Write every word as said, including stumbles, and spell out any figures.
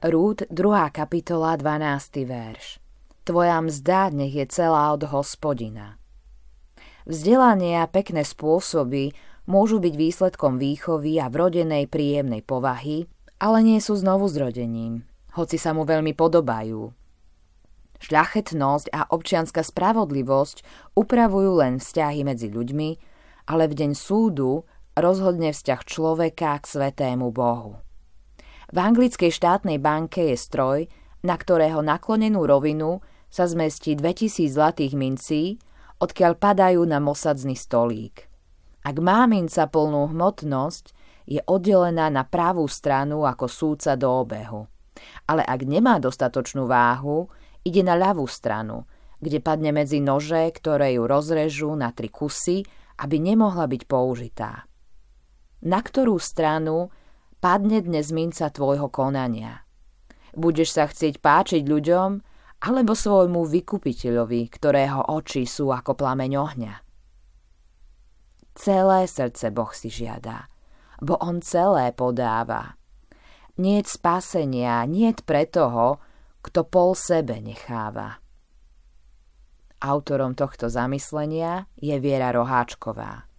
Rút, druhá kapitola, dvanásty verš. Tvoja mzda nech je celá od Hospodina. Vzdelanie a pekné spôsoby môžu byť výsledkom výchovy a vrodenej príjemnej povahy, ale nie sú znovu zrodením, hoci sa mu veľmi podobajú. Šľachetnosť a občianska spravodlivosť upravujú len vzťahy medzi ľuďmi, ale v deň súdu rozhodne vzťah človeka k svätému Bohu. V anglickej štátnej banke je stroj, na ktorého naklonenú rovinu sa zmestí dvetisíc zlatých mincí, odkiaľ padajú na mosadzný stolík. Ak má minca plnú hmotnosť, je oddelená na pravú stranu ako súca do obehu. Ale ak nemá dostatočnú váhu, ide na ľavú stranu, kde padne medzi nože, ktoré ju rozrežú na tri kusy, aby nemohla byť použitá. Na ktorú stranu padne dnes minca tvojho konania? Budeš sa chcieť páčiť ľuďom, alebo svojmu vykupiteľovi, ktorého oči sú ako plameň ohňa? Celé srdce Boh si žiada, bo on celé podáva. Niet spasenia, niet pre toho, kto pol sebe necháva. Autorom tohto zamyslenia je Viera Roháčková.